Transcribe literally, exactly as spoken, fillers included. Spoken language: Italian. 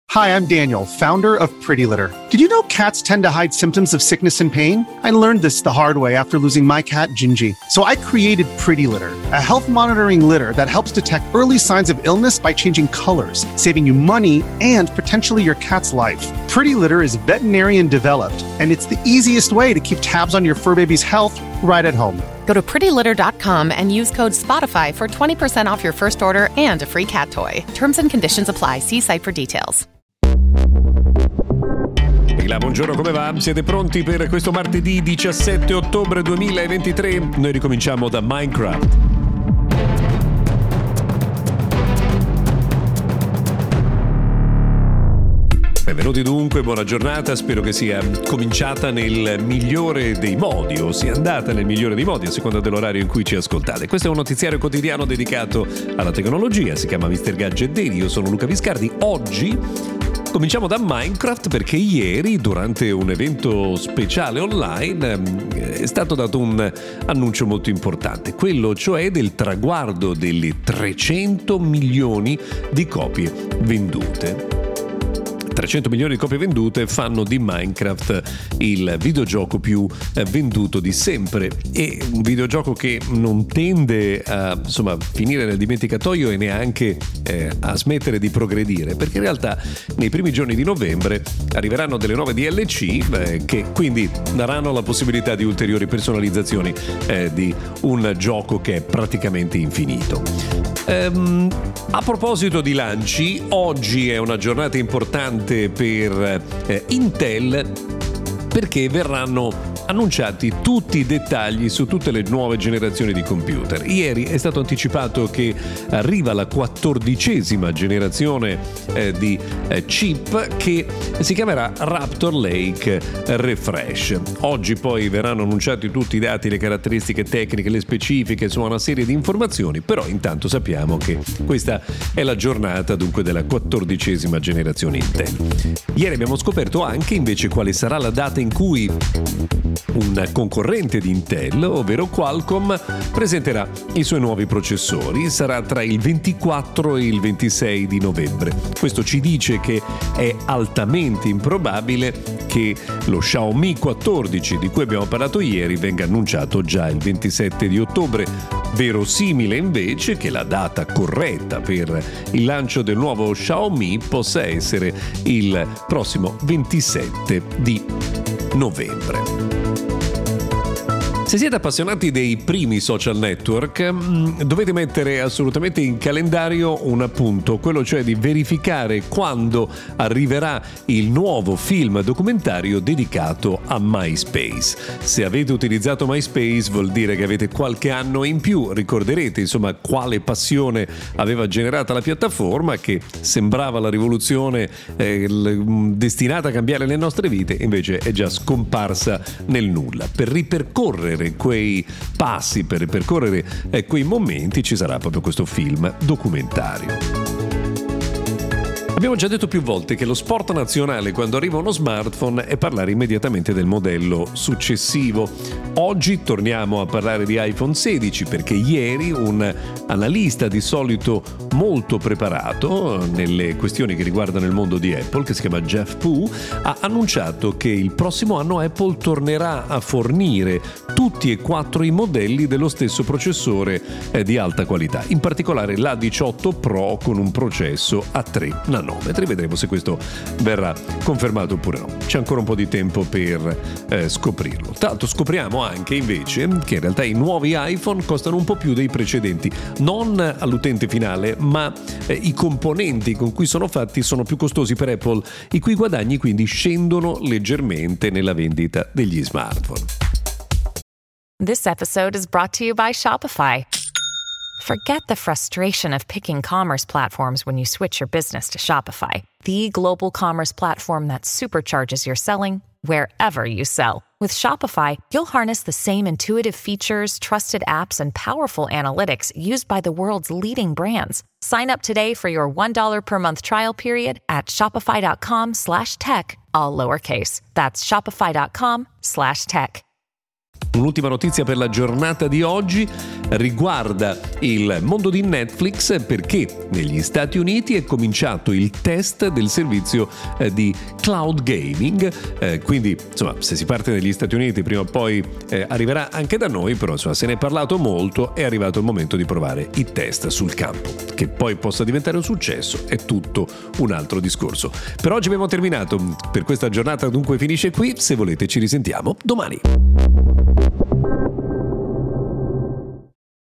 Hi, I'm Daniel, founder of Pretty Litter. Did you know cats tend to hide symptoms of sickness and pain? I learned this the hard way after losing my cat, Gingy. So I created Pretty Litter, a health monitoring litter that helps detect early signs of illness by changing colors, saving you money and potentially your cat's life. Pretty Litter is veterinarian developed, and it's the easiest way to keep tabs on your fur baby's health right at home. Go to pretty litter dot com and use code Spotify for twenty percent off your first order and a free cat toy. Terms and conditions apply. See site for details. Buongiorno, come va? Siete pronti per questo martedì diciassette ottobre duemilaventitré? Noi ricominciamo da Minecraft. Benvenuti dunque, buona giornata, spero che sia cominciata nel migliore dei modi o sia andata nel migliore dei modi a seconda dell'orario in cui ci ascoltate. Questo è un notiziario quotidiano dedicato alla tecnologia, si chiama mister Gadget Daily, io sono Luca Viscardi. Oggi cominciamo da Minecraft perché ieri, durante un evento speciale online, è stato dato un annuncio molto importante, quello cioè del traguardo delle trecento milioni di copie vendute. trecento milioni di copie vendute fanno di Minecraft il videogioco più venduto di sempre, e un videogioco che non tende a insomma finire nel dimenticatoio e neanche eh, a smettere di progredire, perché in realtà nei primi giorni di novembre arriveranno delle nuove D L C eh, che quindi daranno la possibilità di ulteriori personalizzazioni eh, di un gioco che è praticamente infinito. Um, a proposito di lanci, oggi è una giornata importante per eh, Intel, perché verranno annunciati tutti i dettagli su tutte le nuove generazioni di computer. Ieri è stato anticipato che arriva la quattordicesima generazione eh, di eh, chip che si chiamerà Raptor Lake Refresh. Oggi poi verranno annunciati tutti i dati, le caratteristiche tecniche, le specifiche, insomma una serie di informazioni, però intanto sappiamo che questa è la giornata dunque della quattordicesima generazione Intel. Ieri abbiamo scoperto anche invece quale sarà la data in cui un concorrente di Intel, ovvero Qualcomm, presenterà i suoi nuovi processori. Sarà tra il ventiquattro e il ventisei di novembre. Questo ci dice che è altamente improbabile che lo Xiaomi quattordici, di cui abbiamo parlato ieri, venga annunciato già il ventisette di ottobre. Verosimile invece che la data corretta per il lancio del nuovo Xiaomi possa essere il prossimo ventisette di novembre. Se siete appassionati dei primi social network, dovete mettere assolutamente in calendario un appunto, quello cioè di verificare quando arriverà il nuovo film documentario dedicato a MySpace. Se avete utilizzato MySpace vuol dire che avete qualche anno in più, ricorderete insomma quale passione aveva generata la piattaforma, che sembrava la rivoluzione eh, destinata a cambiare le nostre vite, invece è già scomparsa nel nulla. Per ripercorrere quei passi, per ripercorrere eh, quei momenti, ci sarà proprio questo film documentario. Abbiamo già detto più volte che lo sport nazionale quando arriva uno smartphone è parlare immediatamente del modello successivo. Oggi torniamo a parlare di iPhone sedici perché ieri un analista di solito molto preparato nelle questioni che riguardano il mondo di Apple, che si chiama Jeff Pu, ha annunciato che il prossimo anno Apple tornerà a fornire tutti e quattro i modelli dello stesso processore eh, di alta qualità, in particolare l'A diciotto Pro con un processo a tre nanometri. Vedremo se questo verrà confermato oppure no. C'è ancora un po' di tempo per eh, scoprirlo. Tra l'altro scopriamo anche invece che in realtà i nuovi iPhone costano un po' più dei precedenti, non all'utente finale, ma eh, i componenti con cui sono fatti sono più costosi per Apple, i cui guadagni quindi scendono leggermente nella vendita degli smartphone. This episode is brought to you by Shopify. Forget the frustration of picking commerce platforms when you switch your business to Shopify, the global commerce platform that supercharges your selling wherever you sell. With Shopify, you'll harness the same intuitive features, trusted apps, and powerful analytics used by the world's leading brands. Sign up today for your one dollar per month trial period at shopify.com slash tech, all lowercase. That's shopify.com slash tech. Un'ultima notizia per la giornata di oggi riguarda il mondo di Netflix, perché negli Stati Uniti è cominciato il test del servizio eh, di cloud gaming, eh, quindi insomma se si parte negli Stati Uniti prima o poi eh, arriverà anche da noi, però insomma se ne è parlato molto, è arrivato il momento di provare i test sul campo. Che poi possa diventare un successo è tutto un altro discorso. Per oggi abbiamo terminato, per questa giornata dunque finisce qui, se volete ci risentiamo domani.